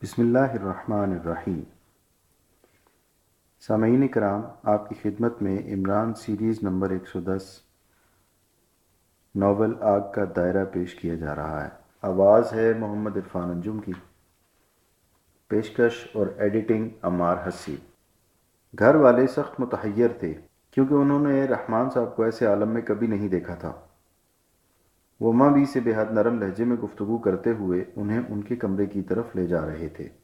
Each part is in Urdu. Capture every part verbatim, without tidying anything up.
بسم اللہ الرحمن الرحیم۔ سامعین کرام، آپ کی خدمت میں عمران سیریز نمبر ایک سو دس ناول آگ کا دائرہ پیش کیا جا رہا ہے۔ آواز ہے محمد عرفان انجم کی، پیشکش اور ایڈیٹنگ عمار حسی۔ گھر والے سخت متحیر تھے کیونکہ انہوں نے رحمان صاحب کو ایسے عالم میں کبھی نہیں دیکھا تھا۔ وہ ماں بھی سے بے حد نرم لہجے میں گفتگو کرتے ہوئے انہیں ان کے کمرے کی طرف لے جا رہے تھے،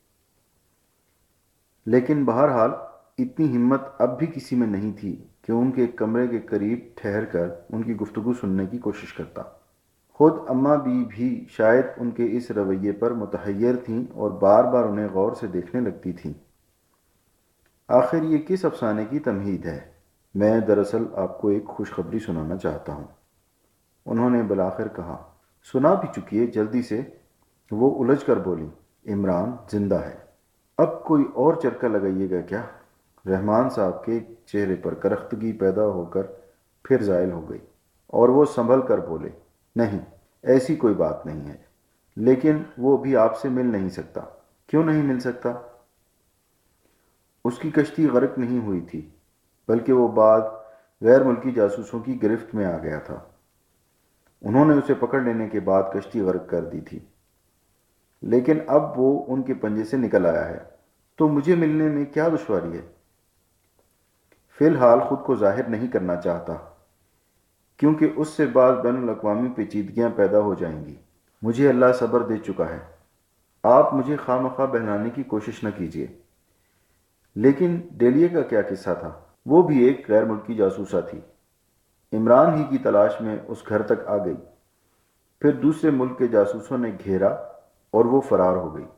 لیکن بہرحال اتنی ہمت اب بھی کسی میں نہیں تھی کہ ان کے کمرے کے قریب ٹھہر کر ان کی گفتگو سننے کی کوشش کرتا۔ خود اماں بی بھی شاید ان کے اس رویے پر متحیر تھیں اور بار بار انہیں غور سے دیکھنے لگتی تھیں۔ آخر یہ کس افسانے کی تمہید ہے؟ میں دراصل آپ کو ایک خوشخبری سنانا چاہتا ہوں، انہوں نے بالآخر کہا۔ سنا بھی چکیے جلدی سے، وہ الجھ کر بولی۔ عمران زندہ ہے۔ اب کوئی اور چرکا لگائیے گا کیا؟ رحمان صاحب کے چہرے پر کرختگی پیدا ہو کر پھر زائل ہو گئی اور وہ سنبھل کر بولے، نہیں، ایسی کوئی بات نہیں ہے، لیکن وہ بھی آپ سے مل نہیں سکتا۔ کیوں نہیں مل سکتا؟ اس کی کشتی غرق نہیں ہوئی تھی، بلکہ وہ بعد غیر ملکی جاسوسوں کی گرفت میں آ گیا تھا۔ انہوں نے اسے پکڑ لینے کے بعد کشتی غرق کر دی تھی، لیکن اب وہ ان کے پنجے سے نکل آیا ہے، تو مجھے ملنے میں کیا دشواری ہے؟ فی الحال خود کو ظاہر نہیں کرنا چاہتا، کیونکہ اس سے بعض بین الاقوامی پیچیدگیاں پیدا ہو جائیں گی۔ مجھے اللہ صبر دے چکا ہے، آپ مجھے خواہ مخواہ بہلانے کی کوشش نہ کیجیے۔ لیکن ڈیلیے کا کیا قصہ تھا؟ وہ بھی ایک غیر ملکی جاسوسہ تھی، عمران ہی کی تلاش میں اس گھر تک آ گئی، پھر دوسرے ملک کے جاسوسوں نے گھیرا اور وہ فرار ہو گئی۔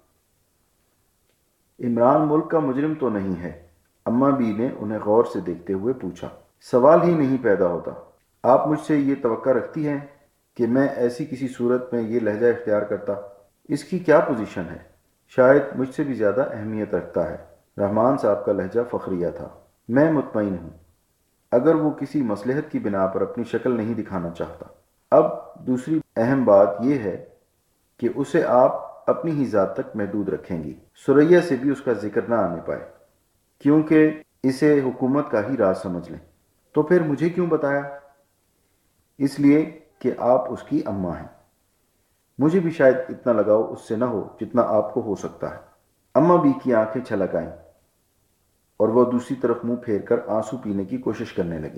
عمران ملک کا مجرم تو نہیں ہے؟ اماں بی نے انہیں غور سے دیکھتے ہوئے پوچھا۔ سوال ہی نہیں پیدا ہوتا۔ آپ مجھ سے یہ توقع رکھتی ہیں کہ میں ایسی کسی صورت میں یہ لہجہ اختیار کرتا؟ اس کی کیا پوزیشن ہے؟ شاید مجھ سے بھی زیادہ اہمیت رکھتا ہے۔ رحمان صاحب کا لہجہ فخریہ تھا۔ میں مطمئن ہوں، اگر وہ کسی مصلحت کی بنا پر اپنی شکل نہیں دکھانا چاہتا۔ اب دوسری اہم بات یہ ہے کہ اسے آپ اپنی ہی ذات تک محدود رکھیں گی، ثریا سے بھی اس کا ذکر نہ آنے پائے، کیونکہ اسے حکومت کا ہی راز سمجھ لیں۔ تو پھر مجھے کیوں بتایا؟ اس لیے کہ آپ اس کی اماں ہیں۔ مجھے بھی شاید اتنا لگاؤ اس سے نہ ہو جتنا آپ کو ہو سکتا ہے۔ اماں بی کی آنکھیں چھلک آئیں اور وہ دوسری طرف منہ پھیر کر آنسو پینے کی کوشش کرنے لگی۔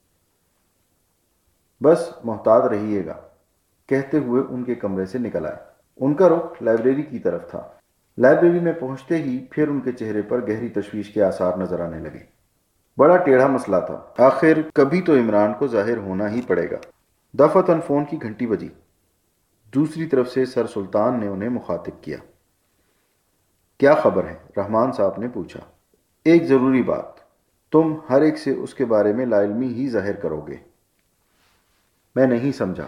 بس محتاط رہیے گا، کہتے ہوئے ان کے کمرے سے نکل آئے۔ ان کا رخ لائبریری کی طرف تھا۔ لائبریری میں پہنچتے ہی پھر ان کے چہرے پر گہری تشویش کے آثار نظر آنے لگے۔ بڑا ٹیڑھا مسئلہ تھا، آخر کبھی تو عمران کو ظاہر ہونا ہی پڑے گا۔ دفعتاً فون کی گھنٹی بجی۔ دوسری طرف سے سر سلطان نے انہیں مخاطب کیا۔ کیا خبر ہے؟ رحمان صاحب نے پوچھا۔ ایک ضروری بات، تم ہر ایک سے اس کے بارے میں لا علمی ہی ظاہر کرو گے؟ میں نہیں سمجھا۔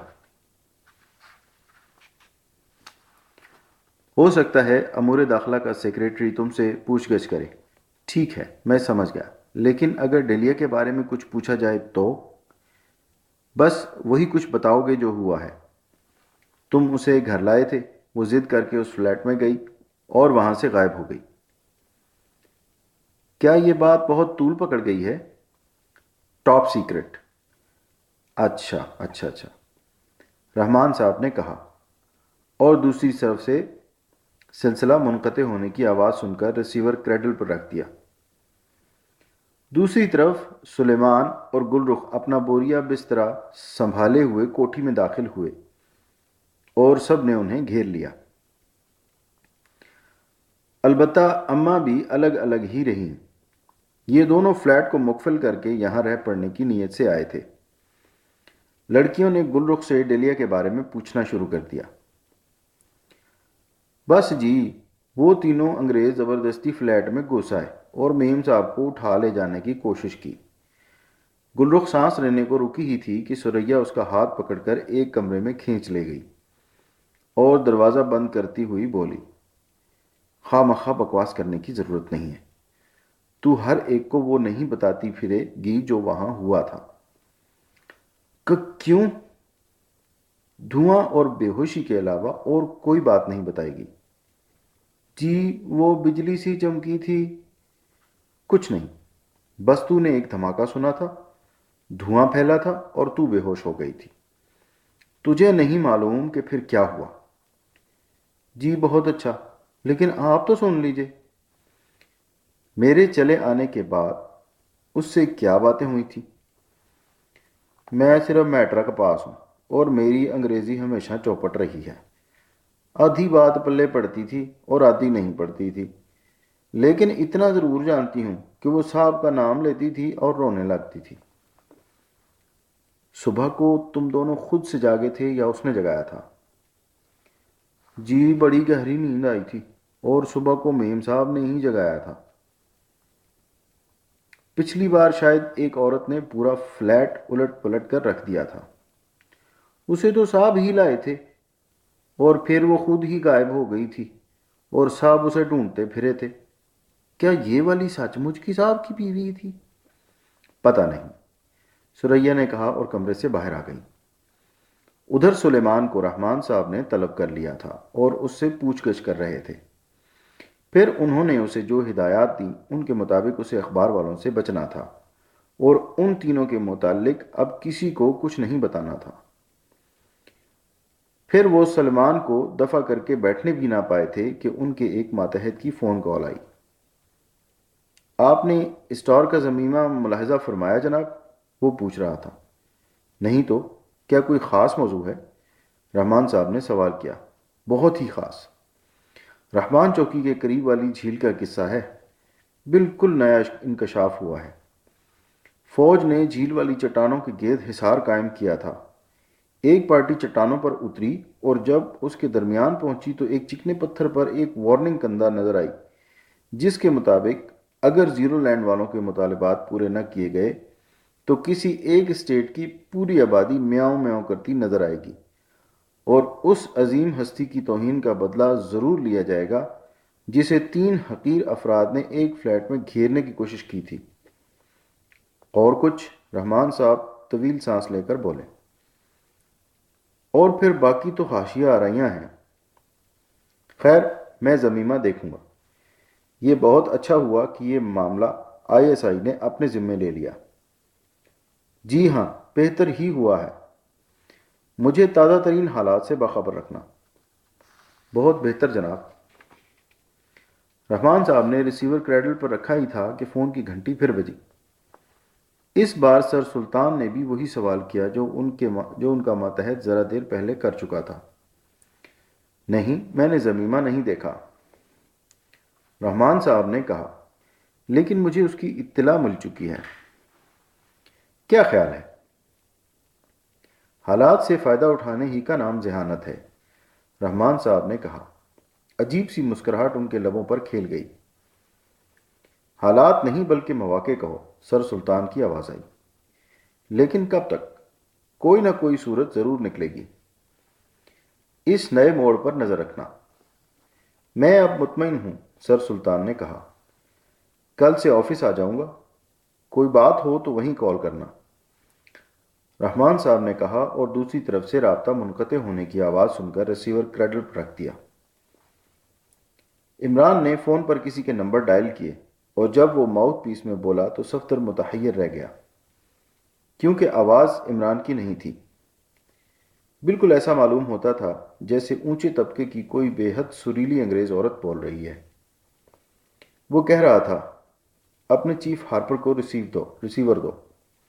ہو سکتا ہے امور داخلہ کا سیکریٹری تم سے پوچھ گچھ کرے۔ ٹھیک ہے، میں سمجھ گیا، لیکن اگر ڈیلیا کے بارے میں کچھ پوچھا جائے تو؟ بس وہی کچھ بتاؤ گے جو ہوا ہے۔ تم اسے گھر لائے تھے، وہ ضد کر کے اس فلیٹ میں گئی اور وہاں سے غائب ہو گئی۔ کیا یہ بات بہت طول پکڑ گئی ہے؟ Top secret. اچھا اچھا اچھا، رحمان صاحب نے کہا، اور دوسری طرف سے سلسلہ منقطع ہونے کی آواز سن کر ریسیور کریڈل پر رکھ دیا۔ دوسری طرف سلیمان اور گل رخ اپنا بوریا بسترا سنبھالے ہوئے کوٹھی میں داخل ہوئے اور سب نے انہیں گھیر لیا۔ البتہ اماں بھی الگ الگ ہی رہیں۔ یہ دونوں فلیٹ کو مقفل کر کے یہاں رہ پڑنے کی نیت سے آئے تھے۔ لڑکیوں نے گل رخ سے ڈیلیا کے بارے میں پوچھنا شروع کر دیا۔ بس جی، وہ تینوں انگریز زبردستی فلیٹ میں گھس آئے اور میم صاحب کو اٹھا لے جانے کی کوشش کی۔ گل رخ سانس لینے کو رکی ہی تھی کہ ثریا اس کا ہاتھ پکڑ کر ایک کمرے میں کھینچ لے گئی اور دروازہ بند کرتی ہوئی بولی، خواہ مخواہ بکواس کرنے کی ضرورت نہیں ہے۔ تو ہر ایک کو وہ نہیں بتاتی پھرے گی جو وہاں ہوا تھا۔ کیوں؟ دھواں اور بے ہوشی کے علاوہ اور کوئی بات نہیں بتائے گی۔ جی وہ بجلی سی چمکی تھی۔ کچھ نہیں، بس تو نے ایک دھماکہ سنا تھا، دھواں پھیلا تھا اور تو بے ہوش ہو گئی تھی۔ تجھے نہیں معلوم کہ پھر کیا ہوا؟ جی بہت اچھا، لیکن آپ تو سن لیجئے۔ میرے چلے آنے کے بعد اس سے کیا باتیں ہوئی تھیں؟ میں صرف میٹرک پاس ہوں اور میری انگریزی ہمیشہ چوپٹ رہی ہے۔ آدھی بات پلے پڑتی تھی اور آدھی نہیں پڑتی تھی، لیکن اتنا ضرور جانتی ہوں کہ وہ صاحب کا نام لیتی تھی اور رونے لگتی تھی۔ صبح کو تم دونوں خود سے جاگے تھے یا اس نے جگایا تھا؟ جی بڑی گہری نیند آئی تھی اور صبح کو میم صاحب نے ہی جگایا تھا۔ پچھلی بار شاید ایک عورت نے پورا فلیٹ الٹ پلٹ کر رکھ دیا تھا۔ اسے تو صاحب ہی لائے تھے اور پھر وہ خود ہی غائب ہو گئی تھی اور صاحب اسے ڈھونڈتے پھرے تھے۔ کیا یہ والی سچ مچ کی صاحب کی بیوی تھی؟ پتہ نہیں، سریا نے کہا اور کمرے سے باہر آ گئی۔ ادھر سلیمان کو رحمان صاحب نے طلب کر لیا تھا اور اس سے پوچھ گچھ کر رہے تھے۔ پھر انہوں نے اسے جو ہدایات دیں ان کے مطابق اسے اخبار والوں سے بچنا تھا اور ان تینوں کے متعلق اب کسی کو کچھ نہیں بتانا تھا۔ پھر وہ سلمان کو دفع کر کے بیٹھنے بھی نہ پائے تھے کہ ان کے ایک ماتحت کی فون کال آئی۔ آپ نے اسٹور کا ضمیمہ ملاحظہ فرمایا جناب؟ وہ پوچھ رہا تھا۔ نہیں تو، کیا کوئی خاص موضوع ہے؟ رحمان صاحب نے سوال کیا۔ بہت ہی خاص۔ رحمان چوکی کے قریب والی جھیل کا قصہ ہے، بالکل نیا انکشاف ہوا ہے۔ فوج نے جھیل والی چٹانوں کے گرد حصار قائم کیا تھا۔ ایک پارٹی چٹانوں پر اتری اور جب اس کے درمیان پہنچی تو ایک چکنے پتھر پر ایک وارننگ کندہ نظر آئی، جس کے مطابق اگر زیرو لینڈ والوں کے مطالبات پورے نہ کیے گئے تو کسی ایک اسٹیٹ کی پوری آبادی میاؤں میاؤں کرتی نظر آئے گی اور اس عظیم ہستی کی توہین کا بدلہ ضرور لیا جائے گا جسے تین حقیر افراد نے ایک فلیٹ میں گھیرنے کی کوشش کی تھی۔ اور کچھ؟ رحمان صاحب طویل سانس لے کر بولے۔ اور پھر باقی تو حاشیہ آرائیاں ہیں۔ خیر، میں ضمیمہ دیکھوں گا۔ یہ بہت اچھا ہوا کہ یہ معاملہ آئی ایس آئی نے اپنے ذمے لے لیا۔ جی ہاں، بہتر ہی ہوا ہے۔ مجھے تازہ ترین حالات سے باخبر رکھنا۔ بہت بہتر جناب۔ رحمان صاحب نے ریسیور کریڈل پر رکھا ہی تھا کہ فون کی گھنٹی پھر بجی۔ اس بار سر سلطان نے بھی وہی سوال کیا جو ان کے جو ان کا ماتحت ذرا دیر پہلے کر چکا تھا۔ نہیں، میں نے ضمیمہ نہیں دیکھا، رحمان صاحب نے کہا، لیکن مجھے اس کی اطلاع مل چکی ہے۔ کیا خیال ہے؟ حالات سے فائدہ اٹھانے ہی کا نام ذہانت ہے، رحمان صاحب نے کہا۔ عجیب سی مسکراہٹ ان کے لبوں پر کھیل گئی۔ حالات نہیں بلکہ مواقع کہو، سر سلطان کی آواز آئی۔ لیکن کب تک؟ کوئی نہ کوئی صورت ضرور نکلے گی۔ اس نئے موڑ پر نظر رکھنا۔ میں اب مطمئن ہوں، سر سلطان نے کہا۔ کل سے آفس آ جاؤں گا، کوئی بات ہو تو وہیں کال کرنا، رحمان صاحب نے کہا اور دوسری طرف سے رابطہ منقطع ہونے کی آواز سن کر ریسیور کریڈل پر رکھ دیا۔ عمران نے فون پر کسی کے نمبر ڈائل کیے اور جب وہ ماؤتھ پیس میں بولا تو صفدر متحیر رہ گیا، کیونکہ آواز عمران کی نہیں تھی۔ بالکل ایسا معلوم ہوتا تھا جیسے اونچے طبقے کی کوئی بے حد سریلی انگریز عورت بول رہی ہے۔ وہ کہہ رہا تھا، اپنے چیف ہارپر کو ریسیو دو ریسیور دو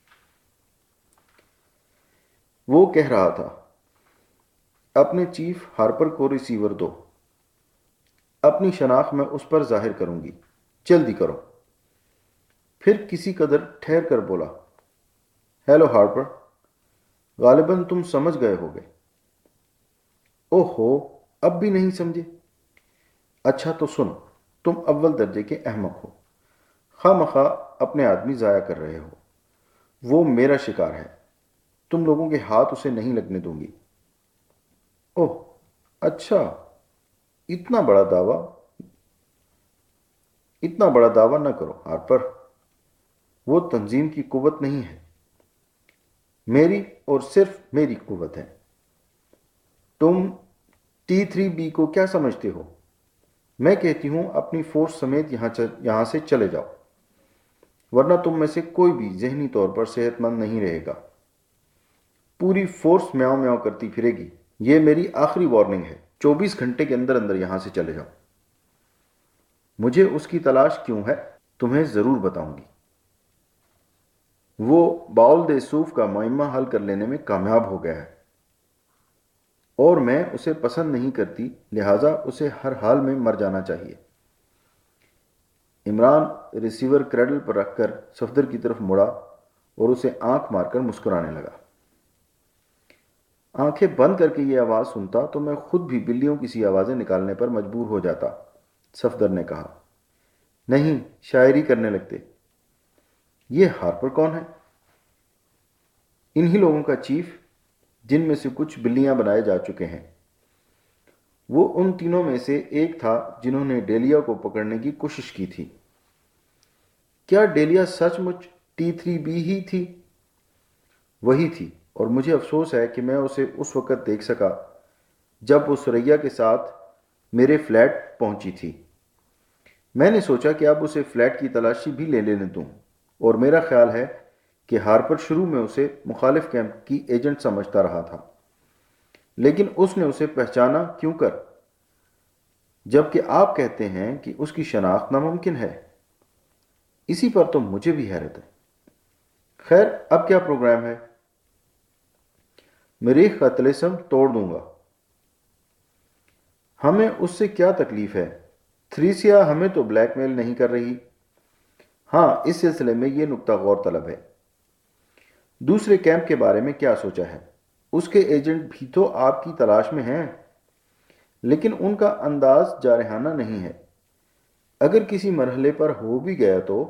وہ کہہ رہا تھا اپنے چیف ہارپر کو ریسیور دو اپنی شناخت میں اس پر ظاہر کروں گی، جلدی کرو۔ پھر کسی قدر ٹھہر کر بولا، ہیلو ہارپر، غالباً تم سمجھ گئے ہوگے۔ اوہ ہو، اب بھی نہیں سمجھے؟ اچھا تو سنو، تم اول درجے کے احمق ہو، خواہ مخواہ اپنے آدمی ضائع کر رہے ہو۔ وہ میرا شکار ہے، تم لوگوں کے ہاتھ اسے نہیں لگنے دوں گی۔ اوہ اچھا، اتنا بڑا دعویٰ اتنا بڑا دعویٰ نہ کرو ہارپر، وہ تنظیم کی قوت نہیں ہے، میری اور صرف میری قوت ہے۔ تم ٹی تھری بی کو کیا سمجھتے ہو؟ میں کہتی ہوں اپنی فورس سمیت یہاں یہاں سے چلے جاؤ، ورنہ تم میں سے کوئی بھی ذہنی طور پر صحت مند نہیں رہے گا۔ پوری فورس میاؤں میاؤں کرتی پھرے گی۔ یہ میری آخری وارننگ ہے، چوبیس گھنٹے کے اندر اندر یہاں سے چلے جاؤ۔ مجھے اس کی تلاش کیوں ہے؟ تمہیں ضرور بتاؤں گی۔ وہ باول دے سوف کا معمہ حل کر لینے میں کامیاب ہو گیا ہے، اور میں اسے پسند نہیں کرتی، لہٰذا اسے ہر حال میں مر جانا چاہیے۔ عمران ریسیور کریڈل پر رکھ کر صفدر کی طرف مڑا اور اسے آنکھ مار کر مسکرانے لگا۔ آنکھیں بند کر کے یہ آواز سنتا تو میں خود بھی بلیوں کی سی آوازیں نکالنے پر مجبور ہو جاتا، صفدر نے کہا۔ نہیں، شاعری کرنے لگتے۔ یہ ہارپر کون ہے؟ انہی لوگوں کا چیف، جن میں سے کچھ بلیاں بنائے جا چکے ہیں۔ وہ ان تینوں میں سے ایک تھا جنہوں نے ڈیلیا کو پکڑنے کی کوشش کی تھی۔ کیا ڈیلیا سچ مچ ٹی تھری بی ہی تھی؟ وہی تھی، اور مجھے افسوس ہے کہ میں اسے اس وقت دیکھ سکا جب وہ سریا کے ساتھ میرے فلیٹ پہنچی تھی۔ میں نے سوچا کہ اب اسے فلیٹ کی تلاشی بھی لے لینے دوں، اور میرا خیال ہے کہ ہارپر شروع میں اسے مخالف کیمپ کی ایجنٹ سمجھتا رہا تھا، لیکن اس نے اسے پہچانا کیوں کر، جبکہ آپ کہتے ہیں کہ اس کی شناخت ناممکن ہے؟ اسی پر تو مجھے بھی حیرت ہے۔ خیر، اب کیا پروگرام ہے؟ مریخ کا طلسم توڑ دوں گا۔ ہمیں اس سے کیا تکلیف ہے؟ تھریسیا ہمیں تو بلیک میل نہیں کر رہی۔ ہاں، اس سلسلے میں یہ نکتہ غور طلب ہے۔ دوسرے کیمپ کے بارے میں کیا سوچا ہے؟ اس کے ایجنٹ بھی تو آپ کی تلاش میں ہیں، لیکن ان کا انداز جارحانہ نہیں ہے۔ اگر کسی مرحلے پر ہو بھی گیا تو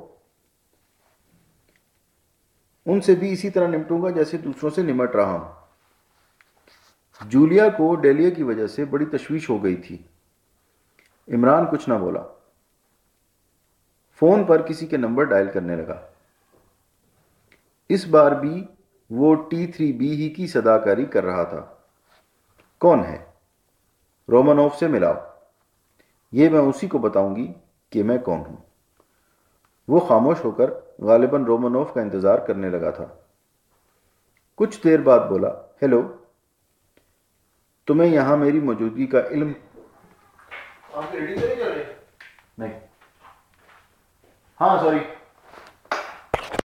ان سے بھی اسی طرح نمٹوں گا جیسے دوسروں سے نمٹ رہا ہوں۔ جولیا کو ڈیلیا کی وجہ سے بڑی تشویش ہو گئی تھی۔ عمران کچھ نہ بولا، فون پر کسی کے نمبر ڈائل کرنے لگا۔ اس بار بھی وہ ٹی تھری بی ہی کی صداکاری کر رہا تھا۔ کون ہے؟ رومانوف سے ملاؤ۔ یہ میں اسی کو بتاؤں گی کہ میں کون ہوں۔ وہ خاموش ہو کر غالباً رومانوف کا انتظار کرنے لگا تھا۔ کچھ دیر بعد بولا، ہیلو، تمہیں یہاں میری موجودگی کا علم؟ آپ ریڈی تو نہیں کر رہے؟ نہیں۔ ہاں سوری